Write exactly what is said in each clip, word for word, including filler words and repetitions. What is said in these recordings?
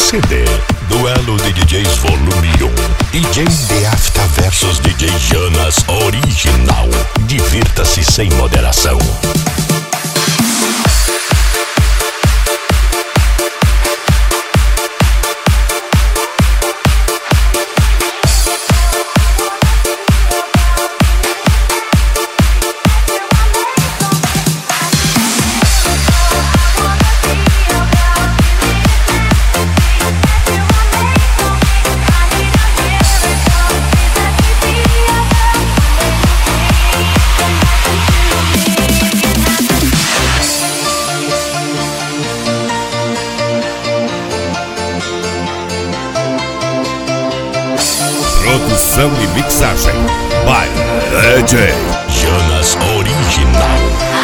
C D Duelo de D Js Volume um. D J The Afta versus D J Jonas Original. Divirta-se sem moderação. Produção e mixagem by D J Jonas Original.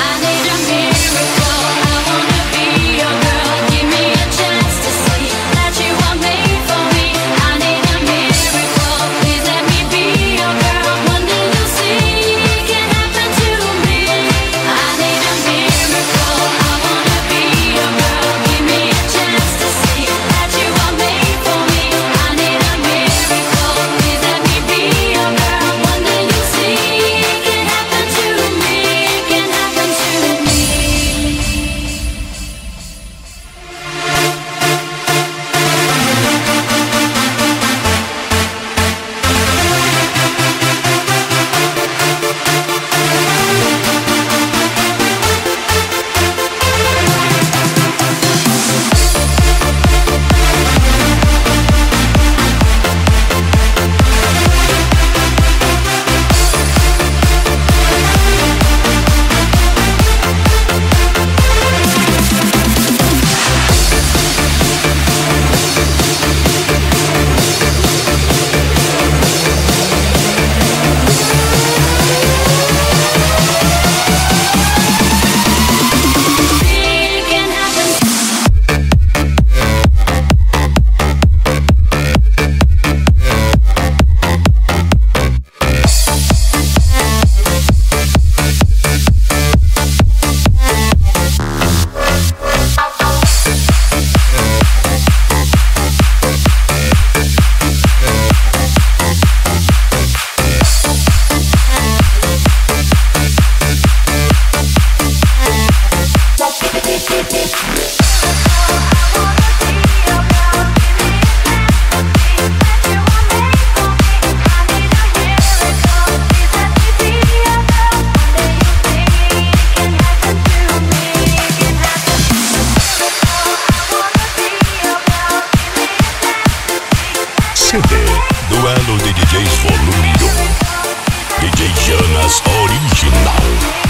C D Duelo de D Js Volume um. D J Jonas Original.